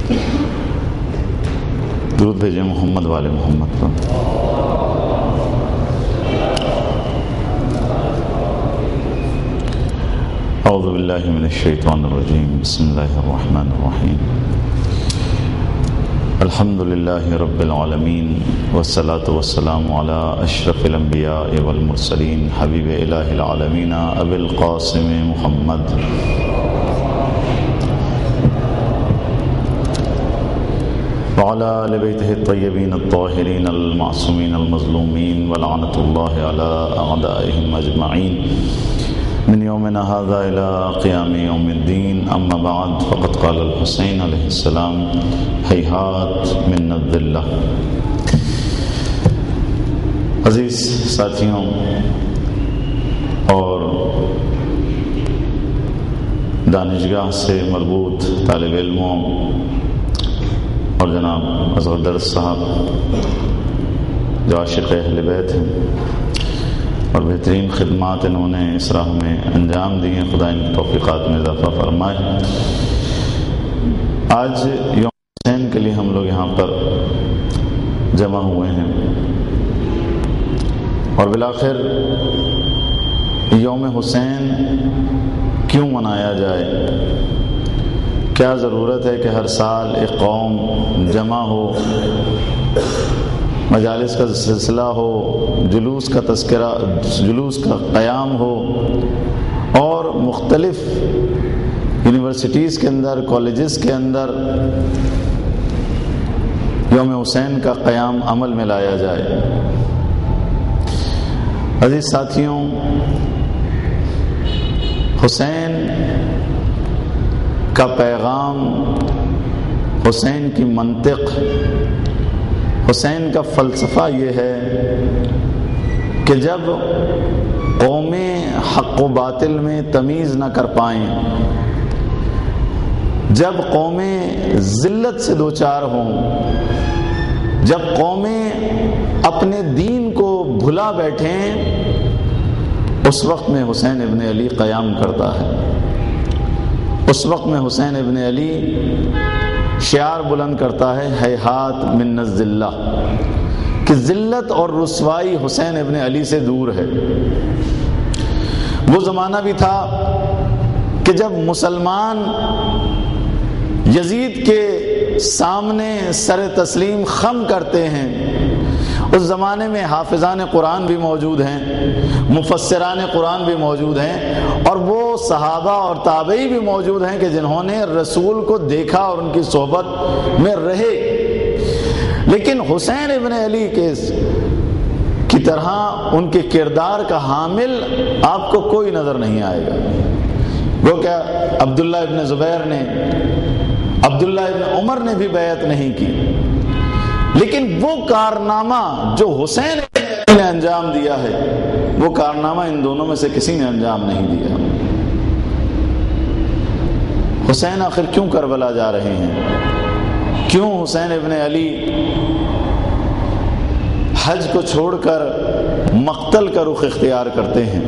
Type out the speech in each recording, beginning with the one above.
درود بھیجیں محمد والے محمد پر۔ اعوذ باللہ من الشیطان الرجیم، بسم اللہ الرحمن الرحیم۔ الحمد للہ رب العالمین، والصلاة والسلام علی اشرف الانبیاء والمرسلین، حبیب الہ العالمین ابی القاسم محمد وعلی آل بیتہ الطیبین الطاہرین المعصومین المظلومین، ولعنۃ اللہ علی اعدائہم اجمعین من یومنا ھذا الی قیام یوم الدین، اما بعد فقد قال الحسین علیہ السلام ہیہات من الذلہ۔ عزیز ساتھیوں اور دانشگاہ سے مربوط طالب علموں اور جناب اصغر درس صاحب جو عاشق اہل بیت ہیں اور بہترین خدمات انہوں نے اس راہ میں انجام دی ہیں، خدا ان کی توفیقات میں اضافہ فرمائے۔ آج یوم حسین کے لیے ہم لوگ یہاں پر جمع ہوئے ہیں، اور بالآخر یوم حسین کیوں منایا جائے؟ کیا ضرورت ہے کہ ہر سال ایک قوم جمع ہو، مجالس کا سلسلہ ہو، جلوس کا تذکرہ، جلوس کا قیام ہو، اور مختلف یونیورسٹیز کے اندر، کالجز کے اندر یوم حسین کا قیام عمل میں لایا جائے؟ عزیز ساتھیوں، حسین کا پیغام، حسین کی منطق، حسین کا فلسفہ یہ ہے کہ جب قومیں حق و باطل میں تمیز نہ کر پائیں، جب قومیں ذلت سے دوچار ہوں، جب قومیں اپنے دین کو بھلا بیٹھیں، اس وقت میں حسین ابن علی قیام کرتا ہے۔ اس وقت میں حسین ابن علی شعار بلند کرتا ہے ہیہات من الذلہ، کہ ذلت اور رسوائی حسین ابن علی سے دور ہے۔ وہ زمانہ بھی تھا کہ جب مسلمان یزید کے سامنے سر تسلیم خم کرتے ہیں، اس زمانے میں حافظان قرآن بھی موجود ہیں، مفسران قرآن بھی موجود ہیں، اور وہ صحابہ اور تابعی بھی موجود ہیں کہ جنہوں نے رسول کو دیکھا اور ان کی صحبت میں رہے، لیکن حسین ابن علی کی طرح ان کے کردار کا حامل آپ کو کوئی نظر نہیں آئے گا۔ وہ کیا عبداللہ ابن زبیر نے، عبداللہ ابن عمر نے بھی بیعت نہیں کی، لیکن وہ کارنامہ جو حسین نے انجام دیا ہے، وہ کارنامہ ان دونوں میں سے کسی نے انجام نہیں دیا۔ حسین آخر کیوں کربلا جا رہے ہیں؟ کیوں حسین ابن علی حج کو چھوڑ کر مقتل کا رخ اختیار کرتے ہیں؟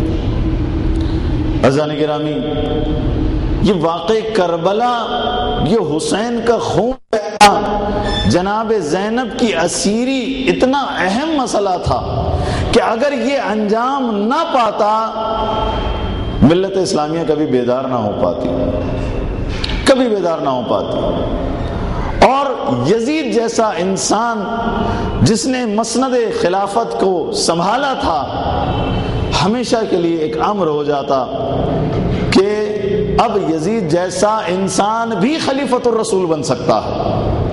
عزیزان گرامی، یہ واقع کربلا، یہ حسین کا خون جناب زینب کی اسیری اتنا اہم مسئلہ تھا کہ اگر یہ انجام نہ پاتا، ملت اسلامیہ کبھی بیدار نہ ہو پاتی، کبھی بیدار نہ ہو پاتی۔ اور یزید جیسا انسان جس نے مسند خلافت کو سنبھالا تھا، ہمیشہ کے لیے ایک امر ہو جاتا کہ اب یزید جیسا انسان بھی خلیفۃ الرسول بن سکتا ہے۔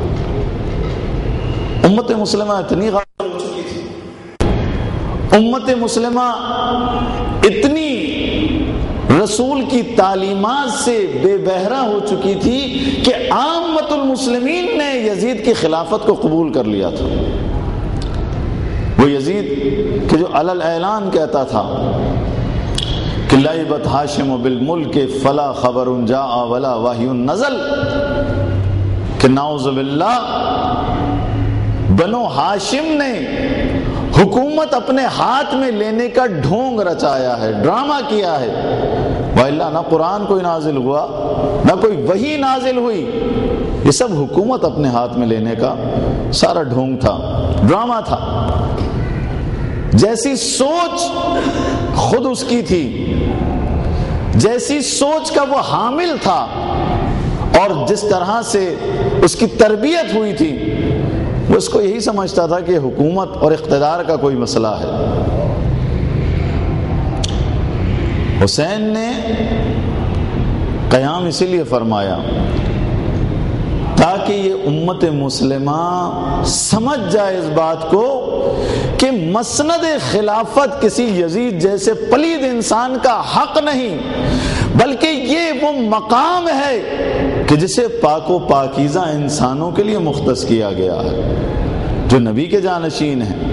امت مسلمہ اتنی غافل ہو چکی تھی، امت مسلمہ اتنی رسول کی تعلیمات سے بے بہرہ ہو چکی تھی کہ عامت المسلمین نے یزید کی خلافت کو قبول کر لیا تھا۔ وہ یزید کہ جو علی اعلان کہتا تھا کہ لعبت ہاشم بالملک فلا خبر جاء ولا وحی نزل، کہ نعوذ باللہ بنو ہاشم نے حکومت اپنے ہاتھ میں لینے کا ڈھونگ رچایا ہے، ڈرامہ کیا ہے، وَإِلَّا نہ قرآن کوئی نازل ہوا، نہ کوئی وحی نازل ہوئی، یہ سب حکومت اپنے ہاتھ میں لینے کا سارا ڈھونگ تھا، ڈرامہ تھا۔ جیسی سوچ خود اس کی تھی، جیسی سوچ کا وہ حامل تھا، اور جس طرح سے اس کی تربیت ہوئی تھی، وہ اس کو یہی سمجھتا تھا کہ حکومت اور اقتدار کا کوئی مسئلہ ہے۔ حسین نے قیام اسی لیے فرمایا تاکہ یہ امت مسلمہ سمجھ جائے اس بات کو کہ مسند خلافت کسی یزید جیسے پلید انسان کا حق نہیں، بلکہ یہ وہ مقام ہے کہ جسے پاک و پاکیزہ انسانوں کے لیے مختص کیا گیا ہے، جو نبی کے جانشین ہیں۔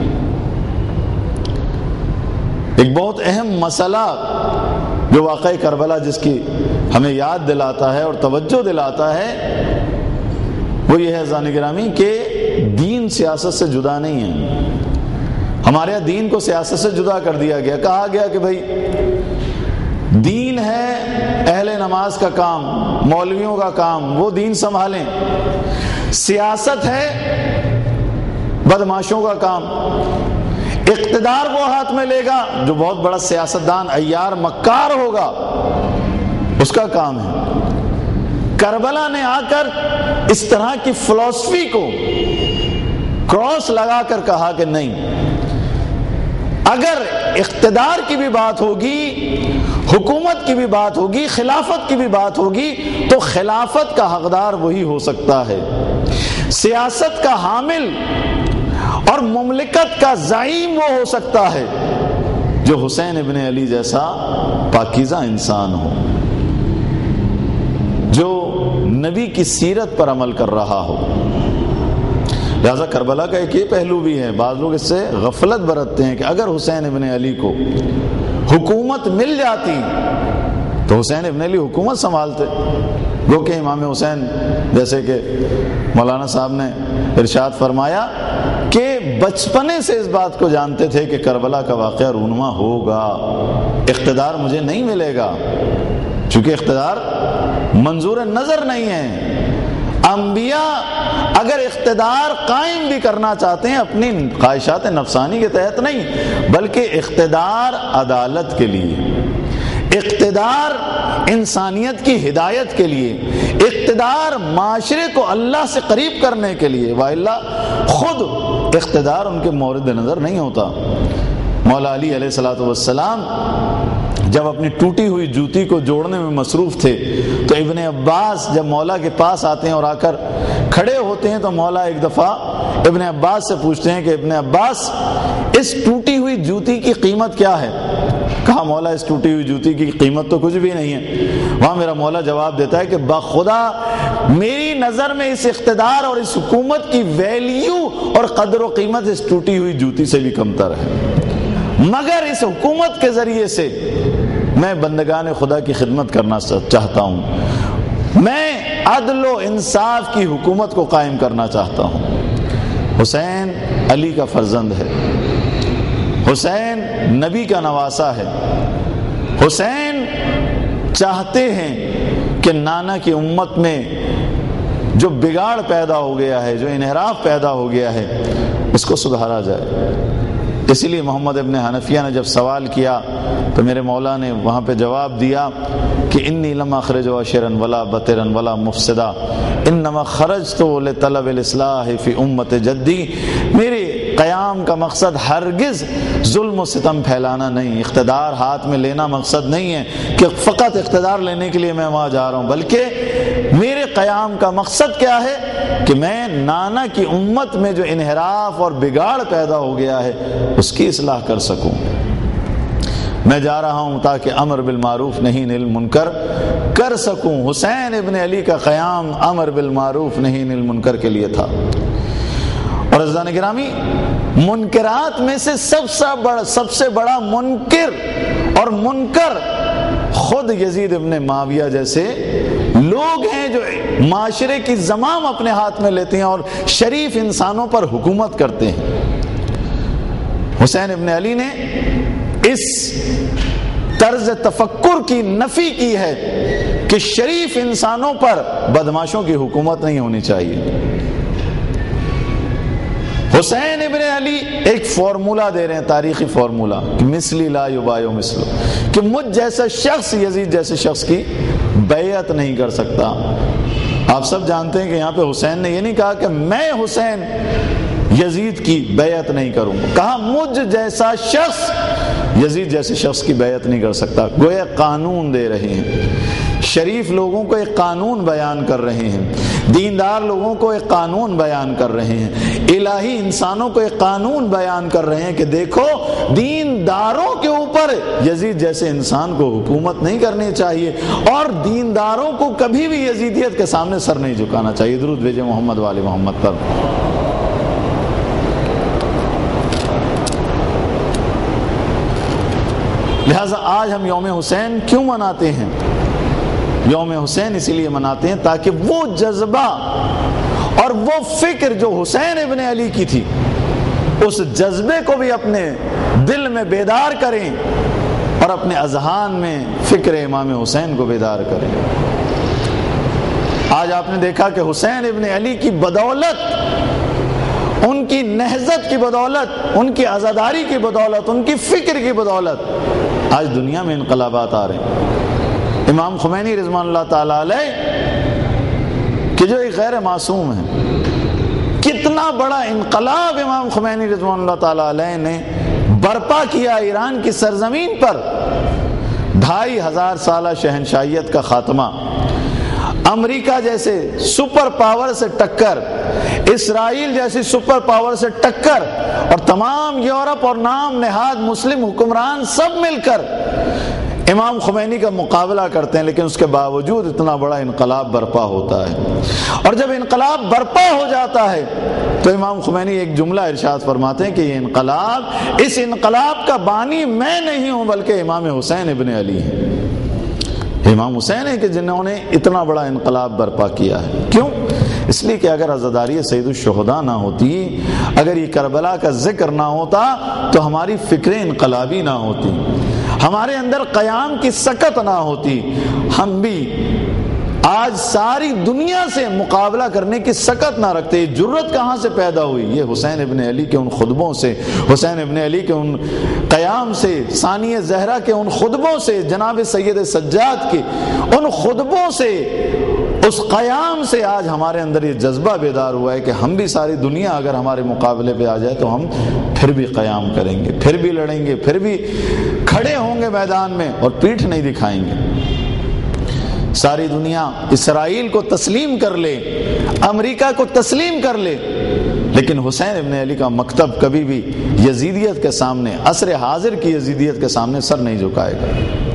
ایک بہت اہم مسئلہ جو واقعہ کربلا جس کی ہمیں یاد دلاتا ہے اور توجہ دلاتا ہے، وہ یہ ہے عزیزان گرامی کہ دین سیاست سے جدا نہیں ہے۔ ہمارے یہاں دین کو سیاست سے جدا کر دیا گیا، کہا گیا کہ بھائی دین ہے اہل نماز کا کام، مولویوں کا کام، وہ دین سنبھالیں، سیاست ہے بدماشوں کا کام، اقتدار وہ ہاتھ میں لے گا جو بہت بڑا سیاستدان عیار مکار ہوگا، اس کا کام ہے۔ کربلا نے آ کر اس طرح کی فلسفی کو کراس لگا کر کہا کہ نہیں، اگر اقتدار کی بھی بات ہوگی، حکومت کی بھی بات ہوگی، خلافت کی بھی بات ہوگی، تو خلافت کا حقدار وہی ہو سکتا ہے، سیاست کا حامل اور مملکت کا زعیم وہ ہو سکتا ہے جو حسین ابن علی جیسا پاکیزہ انسان ہو، جو نبی کی سیرت پر عمل کر رہا ہو۔ لہذا کربلا کا ایک یہ پہلو بھی ہے، بعض لوگ اس سے غفلت برتتے ہیں کہ اگر حسین ابن علی کو حکومت مل جاتی تو حسین ابن علی حکومت سنبھالتے، جو کہ امام حسین جیسے کہ مولانا صاحب نے ارشاد فرمایا کہ بچپنے سے اس بات کو جانتے تھے کہ کربلا کا واقعہ رونما ہوگا، اقتدار مجھے نہیں ملے گا، چونکہ اقتدار منظور نظر نہیں ہے۔ انبیاء اگر اقتدار قائم بھی کرنا چاہتے ہیں اپنی خواہشات نفسانی کے تحت نہیں، بلکہ اقتدار عدالت کے لیے، اقتدار انسانیت کی ہدایت کے لیے، اقتدار معاشرے کو اللہ سے قریب کرنے کے لیے، وَإِلَّا خود اقتدار ان کے مورد نظر نہیں ہوتا۔ مولا علی علیہ الصلوۃ والسلام جب اپنی ٹوٹی ہوئی جوتی کو جوڑنے میں مصروف تھے تو ابن عباس جب مولا کے پاس آتے ہیں اور آ کر کھڑے ہوتے ہیں تو مولا ایک دفعہ ابن عباس سے پوچھتے ہیں کہ ابن عباس اس ٹوٹی ہوئی جوتی کی قیمت کیا ہے؟ کہا مولا اس ٹوٹی ہوئی جوتی کی قیمت تو کچھ بھی نہیں ہے۔ وہاں میرا مولا جواب دیتا ہے کہ بخدا میری نظر میں اس اقتدار اور اس حکومت کی ویلیو اور قدر و قیمت اس ٹوٹی ہوئی جوتی سے بھی کمتر ہے، مگر اس حکومت کے ذریعے سے میں بندگان خدا کی خدمت کرنا چاہتا ہوں، میں عدل و انصاف کی حکومت کو قائم کرنا چاہتا ہوں۔ حسین علی کا فرزند ہے، حسین نبی کا نواسا ہے، حسین چاہتے ہیں کہ نانا کی امت میں جو بگاڑ پیدا ہو گیا ہے، جو انحراف پیدا ہو گیا ہے، اس کو سدھارا جائے۔ اسی لیے محمد ابن حنفیہ نے جب سوال کیا تو میرے مولا نے وہاں پہ جواب دیا کہ انی لم اخرج عاشرا ولا بطرا ولا مفسدا انما خرجت لطلب الاصلاح فی امت جدی، میرے قیام کا مقصد ہرگز ظلم و ستم پھیلانا نہیں، اقتدار ہاتھ میں لینا مقصد نہیں ہے کہ فقط اقتدار لینے کے لیے میں وہاں جا رہا ہوں، بلکہ میرے قیام کا مقصد کیا ہے کہ میں نانا کی امت میں جو انحراف اور بگاڑ پیدا ہو گیا ہے اس کی اصلاح کر سکوں۔ میں جا رہا ہوں تاکہ امر بالمعروف نہی عن المنکر کر سکوں۔ حسین ابن علی کا قیام امر بالمعروف نہی عن المنکر کے لیے تھا۔ اور عزیزان گرامی، منکرات میں سے سب سے بڑا منکر اور منکر خود یزید ابن معاویہ جیسے لوگ ہیں جو معاشرے کی زمام اپنے ہاتھ میں لیتے ہیں اور شریف انسانوں پر حکومت کرتے ہیں۔ حسین ابن علی نے اس طرز تفکر کی نفی کی ہے کہ شریف انسانوں پر بدماشوں کی حکومت نہیں ہونی چاہیے۔ حسین ابن علی ایک فارمولا دے رہے ہیں، تاریخی فارمولا، کہ مثلی لا یبایع مثلو، کہ مجھ جیسا شخص یزید جیسے شخص کی بیعت نہیں کر سکتا۔ آپ سب جانتے ہیں کہ یہاں پہ حسین نے یہ نہیں کہا کہ میں حسین یزید کی بیعت نہیں کروں، کہا مجھ جیسا شخص یزید جیسے شخص کی بیعت نہیں کر سکتا۔ گویا قانون دے رہے ہیں، شریف لوگوں کو ایک قانون بیان کر رہے ہیں، دیندار لوگوں کو ایک قانون بیان کر رہے ہیں، الہی انسانوں کو ایک قانون بیان کر رہے ہیں کہ دیکھو دینداروں کے اوپر یزید جیسے انسان کو حکومت نہیں کرنی چاہیے، اور دینداروں کو کبھی بھی یزیدیت کے سامنے سر نہیں جھکانا چاہیے۔ درود بھیجے محمد والے محمد پر۔ لہٰذا آج ہم یوم حسین کیوں مناتے ہیں؟ یوم حسین اسی لیے مناتے ہیں تاکہ وہ جذبہ اور وہ فکر جو حسین ابن علی کی تھی، اس جذبے کو بھی اپنے دل میں بیدار کریں اور اپنے اذہان میں فکر امام حسین کو بیدار کریں۔ آج آپ نے دیکھا کہ حسین ابن علی کی بدولت، ان کی نہضت کی بدولت، ان کی عزاداری کی بدولت، ان کی فکر کی بدولت آج دنیا میں انقلابات آ رہے ہیں۔ امام خمینی رضوان اللہ تعالی علیہ کہ جو ایک غیر معصوم ہے، کتنا بڑا انقلاب امام خمینی رضوان اللہ تعالی علیہ نے برپا کیا ایران کی سرزمین پر۔ 2500 سالہ شہنشاہیت کا خاتمہ، امریکہ جیسے سپر پاور سے ٹکر، اسرائیل جیسی سپر پاور سے ٹکر، اور تمام یورپ اور نام نہاد مسلم حکمران سب مل کر امام خمینی کا مقابلہ کرتے ہیں، لیکن اس کے باوجود اتنا بڑا انقلاب برپا ہوتا ہے۔ اور جب انقلاب برپا ہو جاتا ہے تو امام خمینی ایک جملہ ارشاد فرماتے ہیں کہ یہ انقلاب، اس انقلاب کا بانی میں نہیں ہوں بلکہ امام حسین ابن علی ہے۔ امام حسین ہے کہ جنہوں نے اتنا بڑا انقلاب برپا کیا ہے۔ کیوں؟ اس لیے کہ اگر عزاداری سید الشہداء نہ ہوتی، اگر یہ کربلا کا ذکر نہ ہوتا تو ہماری فکریں انقلابی نہ ہوتی، ہمارے اندر قیام کی سکت نہ ہوتی، ہم بھی آج ساری دنیا سے مقابلہ کرنے کی سکت نہ رکھتے۔ یہ جرت کہاں سے پیدا ہوئی؟ یہ حسین ابن علی کے ان خطبوں سے، حسین ابن علی کے ان قیام سے، ثانیہ زہرا کے ان خطبوں سے، جناب سید سجاد کے ان خطبوں سے، اس قیام سے آج ہمارے اندر یہ جذبہ بیدار ہوا ہے کہ ہم بھی ساری دنیا اگر ہمارے مقابلے پہ آ جائے تو ہم پھر بھی قیام کریں گے، پھر بھی لڑیں گے، پھر بھی کھڑے ہوں گے میدان میں اور پیٹھ نہیں دکھائیں گے۔ ساری دنیا اسرائیل کو تسلیم کر لے، امریکہ کو تسلیم کر لے، لیکن حسین ابن علی کا مکتب کبھی بھی یزیدیت کے سامنے، عصر حاضر کی یزیدیت کے سامنے سر نہیں جھکائے گا۔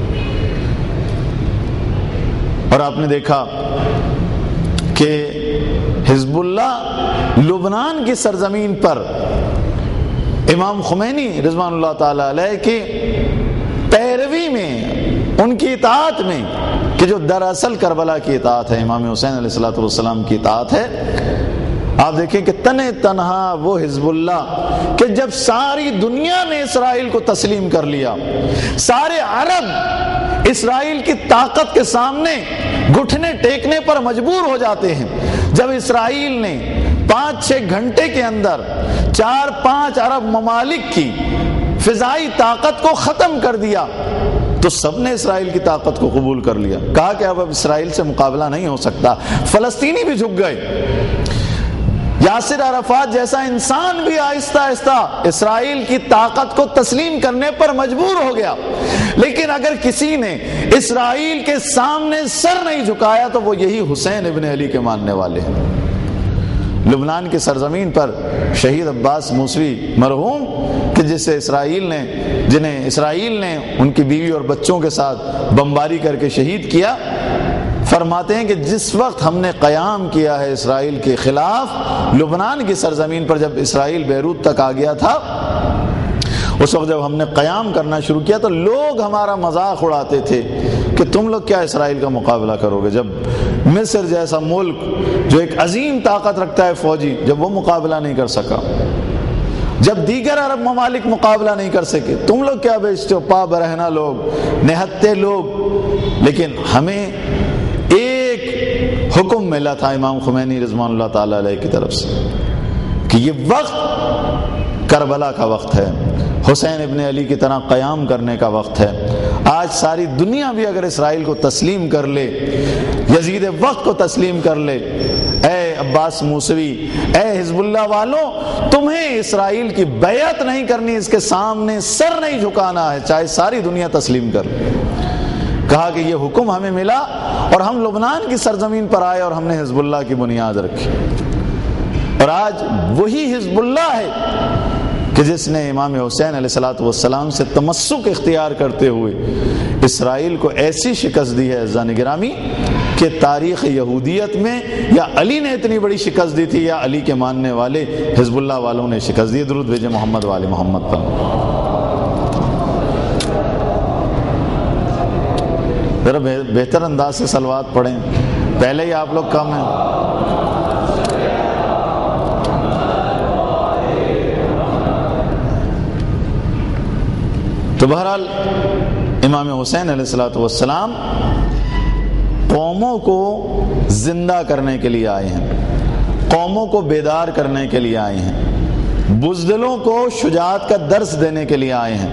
اور آپ نے دیکھا کہ حزب اللہ لبنان کی سرزمین پر امام خمینی رضوان اللہ تعالی علیہ کی پیروی میں، ان کی اطاعت میں، کہ جو دراصل کربلا کی اطاعت ہے، امام حسین علیہ الصلوۃ والسلام کی اطاعت ہے۔ آپ دیکھیں کہ تنہا وہ حزب اللہ کہ جب ساری دنیا نے اسرائیل کو تسلیم کر لیا، سارے عرب اسرائیل کی طاقت کے سامنے گھٹنے ٹیکنے پر مجبور ہو جاتے ہیں، جب اسرائیل نے 5-6 گھنٹے کے اندر 4-5 عرب ممالک کی فضائی طاقت کو ختم کر دیا تو سب نے اسرائیل کی طاقت کو قبول کر لیا، کہا کہ اب اسرائیل سے مقابلہ نہیں ہو سکتا۔ فلسطینی بھی جھک گئے، یاسر عرفات جیسا انسان بھی آہستہ آہستہ اسرائیل کی طاقت کو تسلیم کرنے پر مجبور ہو گیا۔ لیکن اگر کسی نے اسرائیل کے سامنے سر نہیں جھکایا تو وہ یہی حسین ابن علی کے ماننے والے ہیں۔ لبنان کی سرزمین پر شہید عباس موسوی مرحوم کہ جنہیں اسرائیل نے ان کی بیوی اور بچوں کے ساتھ بمباری کر کے شہید کیا، فرماتے ہیں کہ جس وقت ہم نے قیام کیا ہے اسرائیل کے خلاف لبنان کی سرزمین پر، جب اسرائیل بیروت تک آ گیا تھا، اس وقت جب ہم نے قیام کرنا شروع کیا تو لوگ ہمارا مذاق اڑاتے تھے کہ تم لوگ کیا اسرائیل کا مقابلہ کرو گے، جب مصر جیسا ملک جو ایک عظیم طاقت رکھتا ہے فوجی، جب وہ مقابلہ نہیں کر سکا، جب دیگر عرب ممالک مقابلہ نہیں کر سکے، تم لوگ کیا بیچتے ہو، پا برہنہ لوگ، نہتے لوگ۔ لیکن ہمیں حکم ملا تھا امام خمینی رضوان اللہ تعالی علیہ کی طرف سے کہ یہ وقت کربلا کا وقت ہے، حسین ابن علی کی طرح قیام کرنے کا وقت ہے۔ آج ساری دنیا بھی اگر اسرائیل کو تسلیم کر لے، یزید وقت کو تسلیم کر لے، اے عباس موسوی، اے حزب اللہ والوں، تمہیں اسرائیل کی بیعت نہیں کرنی، اس کے سامنے سر نہیں جھکانا ہے، چاہے ساری دنیا تسلیم کر لے۔ کہا کہ یہ حکم ہمیں ملا اور ہم لبنان کی سرزمین پر آئے اور ہم نے حزب اللہ کی بنیاد رکھی، اور آج وہی حزب اللہ ہے کہ جس نے امام حسین علیہ الصلوۃ والسلام سے تمسک اختیار کرتے ہوئے اسرائیل کو ایسی شکست دی ہے عزیزان گرامی کہ تاریخ یہودیت میں یا علی نے اتنی بڑی شکست دی تھی یا علی کے ماننے والے حزب اللہ والوں نے شکست دی۔ درود بھیجے محمد والے محمد پر۔ ذرا بہتر انداز سے صلوات پڑھیں، پہلے ہی آپ لوگ کم ہیں۔ تو بہرحال امام حسین علیہ الصلوۃ والسلام قوموں کو زندہ کرنے کے لیے آئے ہیں، قوموں کو بیدار کرنے کے لیے آئے ہیں، بزدلوں کو شجاعت کا درس دینے کے لیے آئے ہیں۔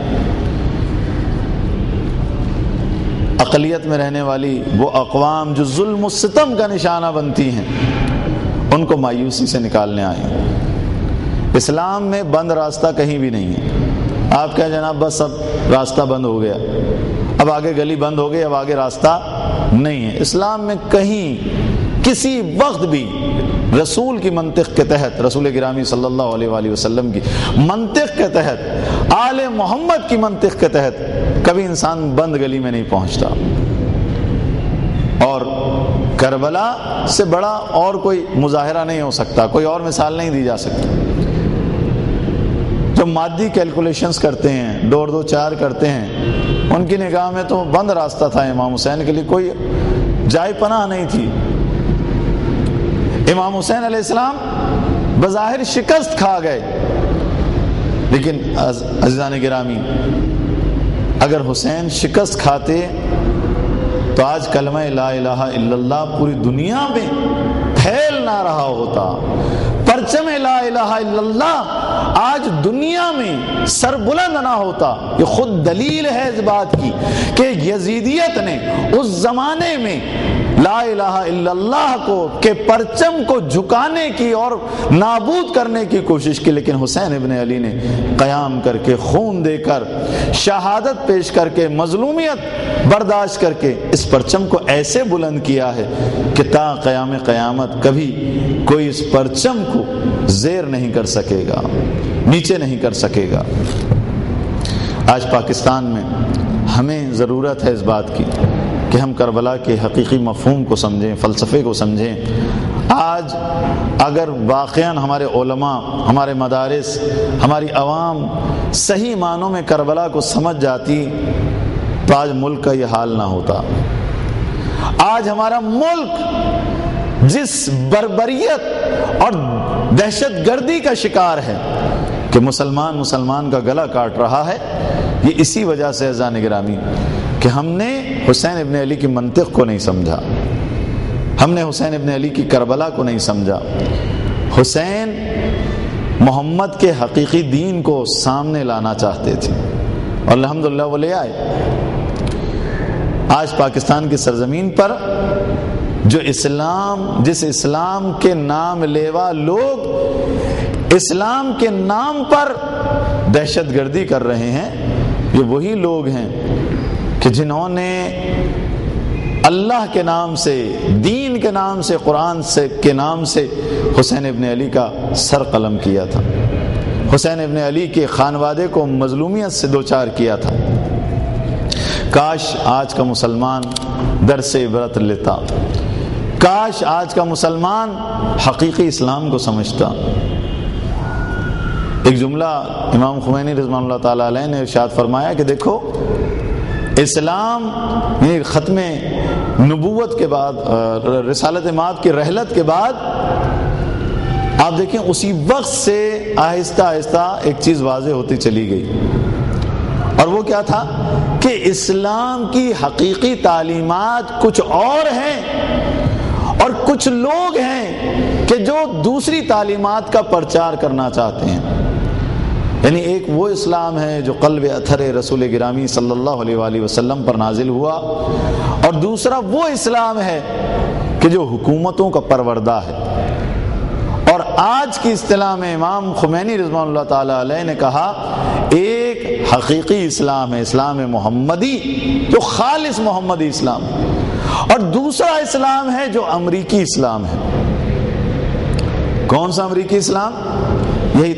اقلیت میں رہنے والی وہ اقوام جو ظلم و ستم کا نشانہ بنتی ہیں، ان کو مایوسی سے نکالنے آئے ہیں۔ اسلام میں بند راستہ کہیں بھی نہیں ہے۔ آپ کہیں جناب بس اب راستہ بند ہو گیا، اب آگے گلی بند ہو گئی، اب آگے راستہ نہیں ہے۔ اسلام میں کہیں کسی وقت بھی رسول کی منطق کے تحت، رسول گرامی صلی اللہ علیہ وآلہ وسلم کی منطق کے تحت، آل محمد کی منطق کے تحت کبھی انسان بند گلی میں نہیں پہنچتا۔ اور کربلا سے بڑا اور کوئی مظاہرہ نہیں ہو سکتا، کوئی اور مثال نہیں دی جا سکتی۔ جو مادی کیلکولیشنز کرتے ہیں، 2 اور 2 4 کرتے ہیں، ان کی نگاہ میں تو بند راستہ تھا امام حسین کے لیے، کوئی جائے پناہ نہیں تھی۔ امام حسین علیہ السلام بظاہر شکست کھا گئے، لیکن عزیزان گرامی اگر حسین شکست کھاتے تو آج کلمہ لا الہ الا اللہ پوری دنیا میں پھیل نہ رہا ہوتا، پرچم لا الہ الا اللہ آج دنیا میں سر بلند نہ ہوتا۔ یہ خود دلیل ہے اس بات کی کہ یزیدیت نے اس زمانے میں لا الہ الا اللہ کو کے پرچم کو جھکانے کی اور نابود کرنے کی کوشش کی، لیکن حسین ابن علی نے قیام کر کے، خون دے کر، شہادت پیش کر کے، مظلومیت برداشت کر کے اس پرچم کو ایسے بلند کیا ہے کہ تا قیام قیامت کبھی کوئی اس پرچم کو زیر نہیں کر سکے گا، نیچے نہیں کر سکے گا۔ آج پاکستان میں ہمیں ضرورت ہے اس بات کی کہ ہم کربلا کے حقیقی مفہوم کو سمجھیں، فلسفے کو سمجھیں۔ آج اگر واقعاً ہمارے علماء، ہمارے مدارس، ہماری عوام صحیح معنوں میں کربلا کو سمجھ جاتی تو آج ملک کا یہ حال نہ ہوتا۔ آج ہمارا ملک جس بربریت اور دہشت گردی کا شکار ہے کہ مسلمان کا گلا کاٹ رہا ہے، یہ اسی وجہ سے عزیزان گرامی کہ ہم نے حسین ابن علی کی منطق کو نہیں سمجھا، ہم نے حسین ابن علی کی کربلا کو نہیں سمجھا۔ حسین محمد کے حقیقی دین کو سامنے لانا چاہتے تھے اور الحمدللہ وہ لے آئے۔ آج پاکستان کی سرزمین پر جو جس اسلام کے نام لیوا لوگ اسلام کے نام پر دہشت گردی کر رہے ہیں، یہ وہی لوگ ہیں کہ جنہوں نے اللہ کے نام سے، دین کے نام سے، قرآن کے نام سے حسین ابن علی کا سر قلم کیا تھا، حسین ابن علی کے خانوادے کو مظلومیت سے دوچار کیا تھا۔ کاش آج کا مسلمان درس عبرت لیتا، کاش آج کا مسلمان حقیقی اسلام کو سمجھتا۔ ایک جملہ امام خمینی رضوان اللہ تعالی علیہ نے ارشاد فرمایا کہ دیکھو اسلام یعنی ختم نبوت کے بعد، رسالت مآب کی رحلت کے بعد آپ دیکھیں اسی وقت سے آہستہ آہستہ ایک چیز واضح ہوتی چلی گئی، اور وہ کیا تھا کہ اسلام کی حقیقی تعلیمات کچھ اور ہیں اور کچھ لوگ ہیں کہ جو دوسری تعلیمات کا پرچار کرنا چاہتے ہیں. یعنی ایک وہ اسلام ہے جو قلب اطہر رسول گرامی صلی اللہ علیہ وآلہ وسلم پر نازل ہوا، اور دوسرا وہ اسلام ہے کہ جو حکومتوں کا پروردہ ہے. اور آج کی اصطلاح میں امام خمینی رضوان اللہ تعالی علیہ نے کہا ایک حقیقی اسلام ہے، اسلام محمدی جو خالص محمدی اسلام، اور دوسرا اسلام ہے جو امریکی اسلام ہے. کون سا امریکی اسلام؟ یہی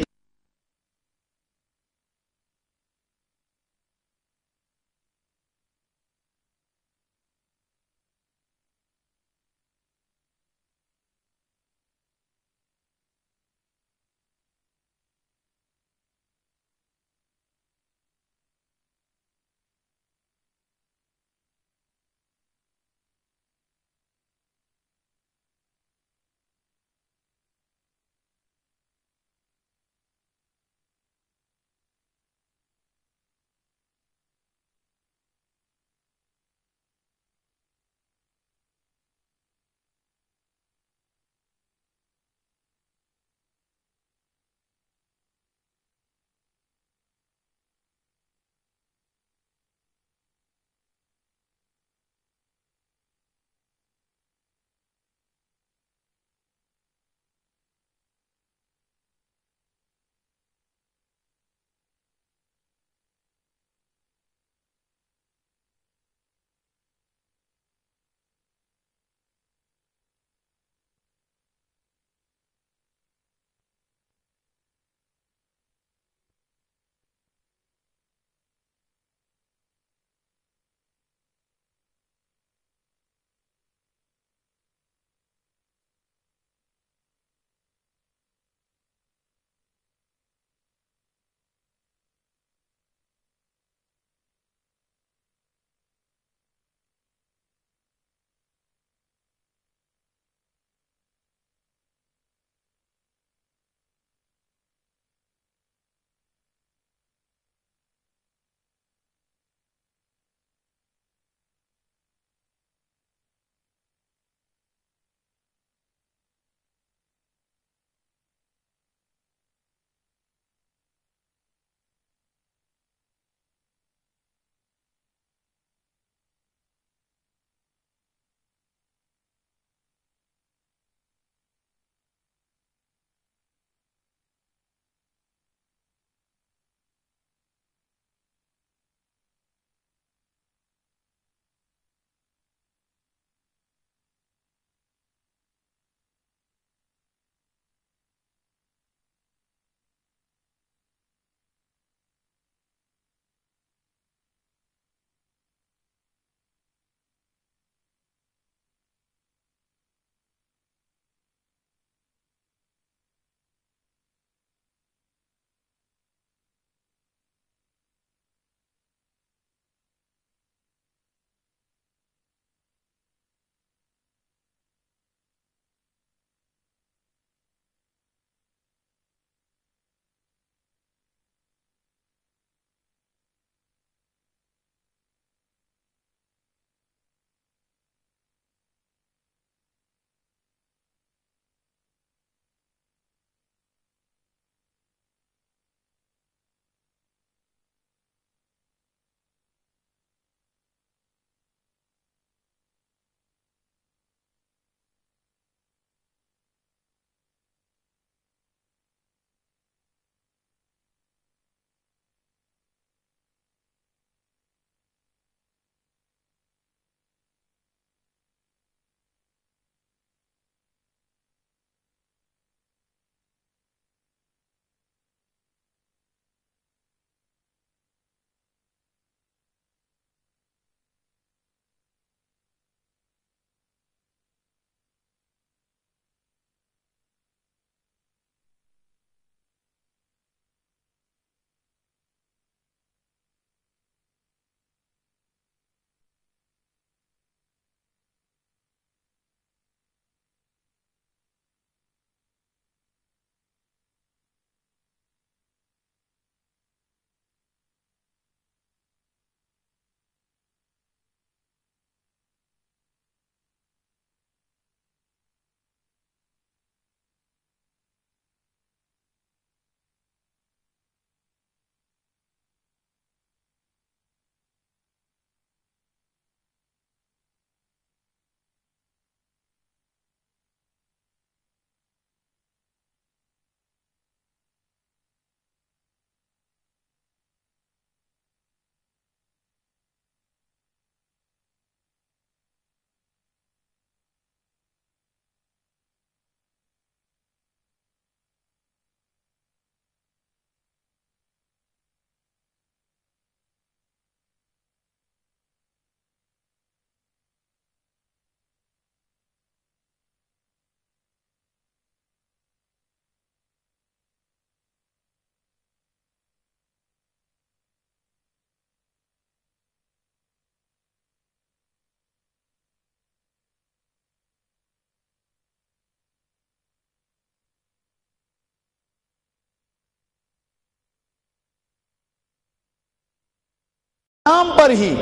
نام پر ہی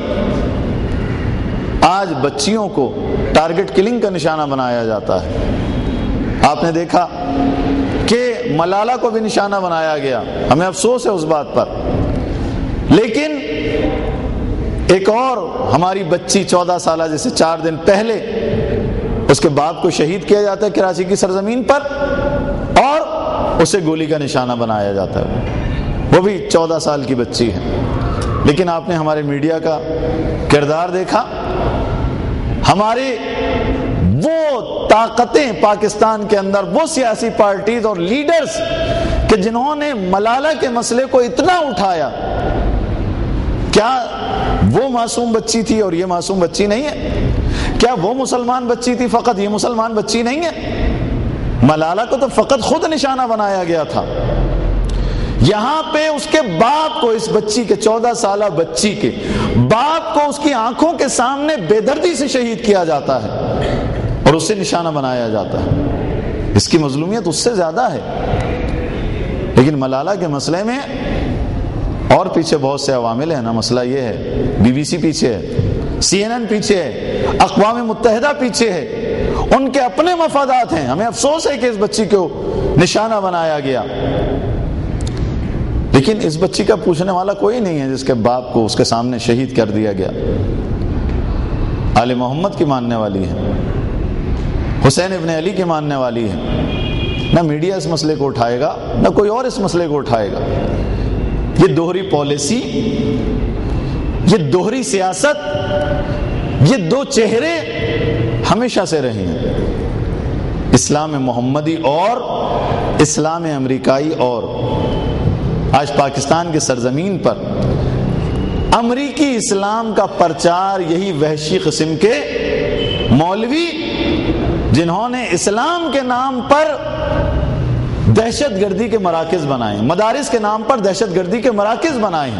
آج بچیوں کو ٹارگٹ کلنگ کا نشانہ بنایا جاتا ہے. آپ نے دیکھا کہ ملالہ کو بھی نشانہ بنایا گیا, ہمیں افسوس ہے اس بات پر. لیکن ایک اور ہماری بچی 14 سالہ جسے 4 دن پہلے اس کے باپ کو شہید کیا جاتا ہے کراچی کی سرزمین پر, اور اسے گولی کا نشانہ بنایا جاتا ہے, وہ بھی 14 سال کی بچی ہے. لیکن آپ نے ہمارے میڈیا کا کردار دیکھا, ہمارے وہ طاقتیں پاکستان کے اندر, وہ سیاسی پارٹیز اور لیڈرز کہ جنہوں نے ملالہ کے مسئلے کو اتنا اٹھایا, کیا وہ معصوم بچی تھی اور یہ معصوم بچی نہیں ہے؟ کیا وہ مسلمان بچی تھی فقط, یہ مسلمان بچی نہیں ہے؟ ملالہ کو تو فقط خود نشانہ بنایا گیا تھا. یہاں پہ اس کے باپ کو, اس بچی کے 14 سالہ بچی کے باپ کو اس کی آنکھوں کے سامنے بے دردی سے شہید کیا جاتا ہے اور اس سے نشانہ بنایا جاتا ہے. اس کی مظلومیت اس سے زیادہ ہے. لیکن ملالہ کے مسئلے میں اور پیچھے بہت سے عوامل ہیں نا. مسئلہ یہ ہے, BBC پیچھے ہے, CNN پیچھے ہے, اقوام متحدہ پیچھے ہے, ان کے اپنے مفادات ہیں. ہمیں افسوس ہے کہ اس بچی کو نشانہ بنایا گیا, لیکن اس بچی کا پوچھنے والا کوئی نہیں ہے جس کے باپ کو اس کے سامنے شہید کر دیا گیا. آل محمد کی ماننے والی ہے, حسین ابن علی کی ماننے والی ہے. نہ میڈیا اس مسئلے کو اٹھائے گا, نہ کوئی اور اس مسئلے کو اٹھائے گا. یہ دوہری پالیسی, یہ دوہری سیاست, یہ دو چہرے ہمیشہ سے رہے ہیں. اسلام محمدی اور اسلام امریکائی. اور آج پاکستان کی سرزمین پر امریکی اسلام کا پرچار یہی وحشی قسم کے مولوی, جنہوں نے اسلام کے نام پر دہشت گردی کے مراکز بنائے, مدارس کے نام پر دہشت گردی کے مراکز بنائے,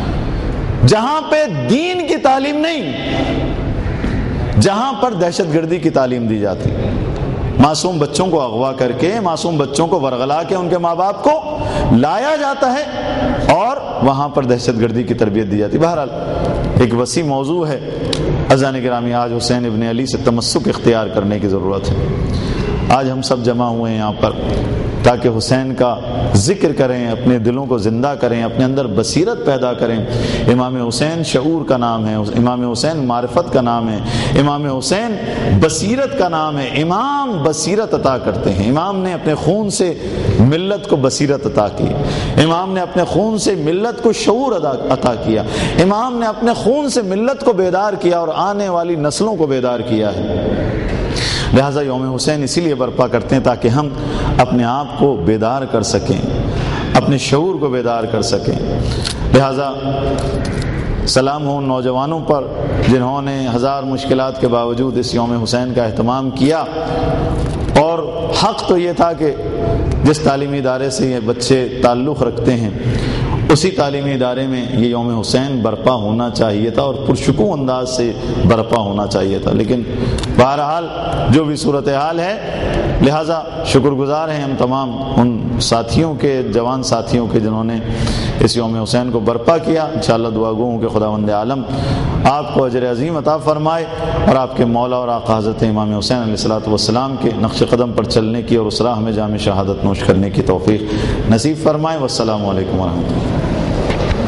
جہاں پہ دین کی تعلیم نہیں, جہاں پر دہشت گردی کی تعلیم دی جاتی. معصوم بچوں کو اغوا کر کے, معصوم بچوں کو ورغلا کے ان کے ماں باپ کو لایا جاتا ہے اور وہاں پر دہشت گردی کی تربیت دی جاتی. بہرحال ایک وسیع موضوع ہے. عزیزان گرامی, آج حسین ابن علی سے تمسک اختیار کرنے کی ضرورت ہے. آج ہم سب جمع ہوئے ہیں یہاں پر تاکہ حسین کا ذکر کریں, اپنے دلوں کو زندہ کریں, اپنے اندر بصیرت پیدا کریں. امام حسین شعور کا نام ہے, امام حسین معرفت کا نام ہے, امام حسین بصیرت کا نام ہے. امام بصیرت عطا کرتے ہیں. امام نے اپنے خون سے ملت کو بصیرت عطا کی, امام نے اپنے خون سے ملت کو شعور عطا کیا, امام نے اپنے خون سے ملت کو بیدار کیا اور آنے والی نسلوں کو بیدار کیا ہے. لہٰذا یوم حسین اسی لیے برپا کرتے ہیں تاکہ ہم اپنے آپ کو بیدار کر سکیں, اپنے شعور کو بیدار کر سکیں. لہٰذا سلام ہو ان نوجوانوں پر جنہوں نے ہزار مشکلات کے باوجود اس یوم حسین کا اہتمام کیا. اور حق تو یہ تھا کہ جس تعلیمی ادارے سے یہ بچے تعلق رکھتے ہیں اسی تعلیمی ادارے میں یہ یوم حسین برپا ہونا چاہیے تھا اور پرسکون انداز سے برپا ہونا چاہیے تھا. لیکن بہرحال جو بھی صورتحال ہے, لہٰذا شکر گزار ہیں ہم تمام ان ساتھیوں کے, جوان ساتھیوں کے جنہوں نے اس یوم حسین کو برپا کیا. انشاءاللہ دعا گو ہوں کہ خداوند عالم آپ کو اجر عظیم عطا فرمائے اور آپ کے مولا اور آقا حضرت امام حسین علیہ الصلوۃ والسلام کے نقش قدم پر چلنے کی اور اس راہ میں جام شہادت نوش کرنے کی توفیق نصیب فرمائے. والسلام علیکم ورحمۃ اللہ.